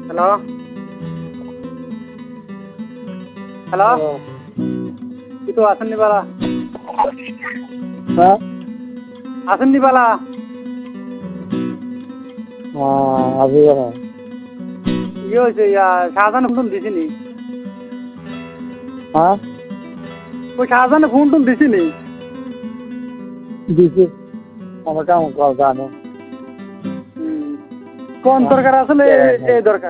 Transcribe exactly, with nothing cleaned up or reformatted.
hello hello কিতো আছেন নি বালা হ্যাঁ আছেন নি বালা আজি ইয়ে হয়েছে ইয়া শাহজাহান ফোন দিছি নি হ্যাঁ ওই শাহজাহানে ফোন টোন দিছি নি দিছি আমার কাম কর জানো কোন দরকার আসলে এই দরকার